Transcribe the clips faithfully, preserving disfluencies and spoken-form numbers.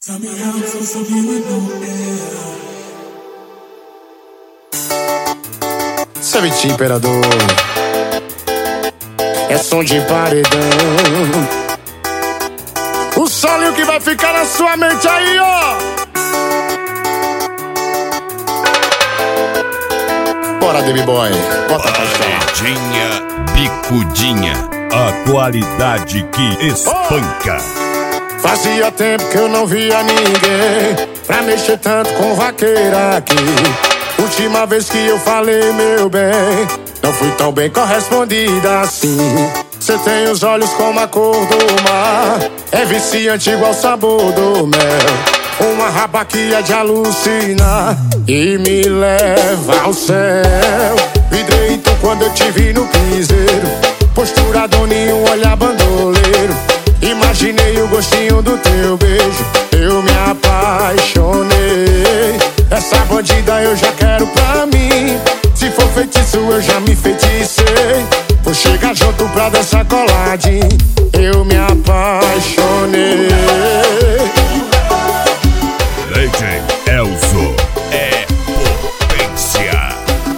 Tell me how I'm supposed to be with no air. Sabe, imperador, é som de paredão. O solo que vai ficar na sua mente aí, ó. Bora, Baby Boy, bota pra Paredinha Bicudinha, a qualidade que espanca. Oh! Fazia tempo que eu não via ninguém pra mexer tanto com vaqueira aqui. Última vez que eu falei, meu bem, não fui tão bem correspondida assim. Cê tem os olhos como a cor do mar, é viciante igual o sabor do mel. Uma raba que é de alucinar e me leva ao céu. Vidrei tu quando eu te vi no piseiro, postura doninho, olhar bandoleiro. Imaginei o gostinho do teu beijo, eu me apaixonei. Essa bandida eu já quero pra mim, se for feitiço eu já me feticei. Vou chegar junto pra dançar coladinho, eu me apaixonei. D J Elzo é potência.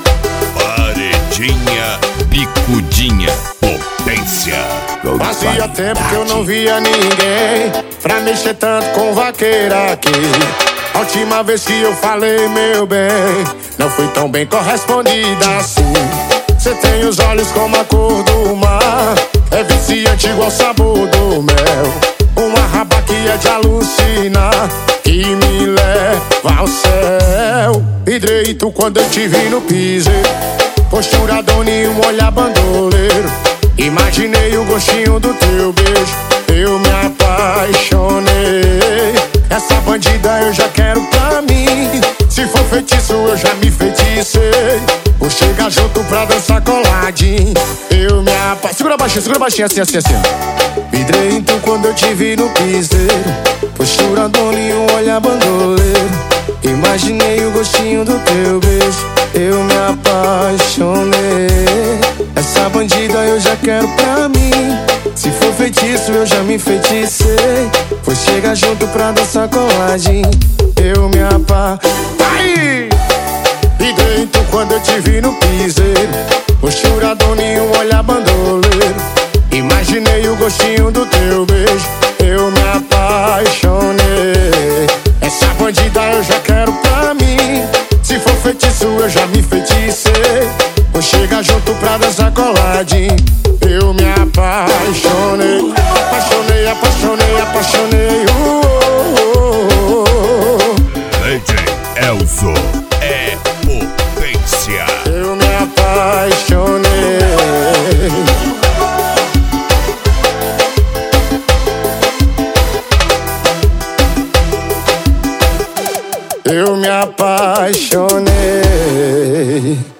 Paredinha Bicudinha, potência. Fazia tempo que eu não via ninguém pra mexer tanto com vaqueira aqui. A última vez que eu falei, meu bem, não fui tão bem correspondida assim. Cê tem os olhos como a cor do mar, é viciante igual o sabor do mel. Uma raba que é de alucinar e me leva ao céu. Vidrei tu quando eu te vi no piseiro, postura doninho, olhar bandoleiro. Imaginei o gostinho do teu beijo, eu me apaixonei. Essa bandida eu já quero pra mim, se for feitiço eu já me feticei. Vou chegar junto pra dançar coladinho, eu me apaixonei. Segura baixinho, segura baixinho, assim, assim, assim. Vidrei então quando eu te vi no piseiro, postura doninho, olhar bandoleiro. Imaginei o gostinho do teu beijo, eu me apaixonei. Essa bandida eu já quero pra mim, se for feitiço eu já me feticei. Vou chegar junto pra dançar coladinho, eu me apaixonei. E dentro quando eu te vi no piseiro, postura doninho, olhar bandoleiro. Imaginei o gostinho do teu beijo, eu me apaixonei. Essa bandida eu já quero pra mim, se for feitiço eu já me feticei. Vou chegar junto pra dançar coladinho, eu me apaixonei. Apaixonei, apaixonei, apaixonei. uh, uh, uh, uh. D J Elzo é potência. Eu me apaixonei. Eu me apaixonei.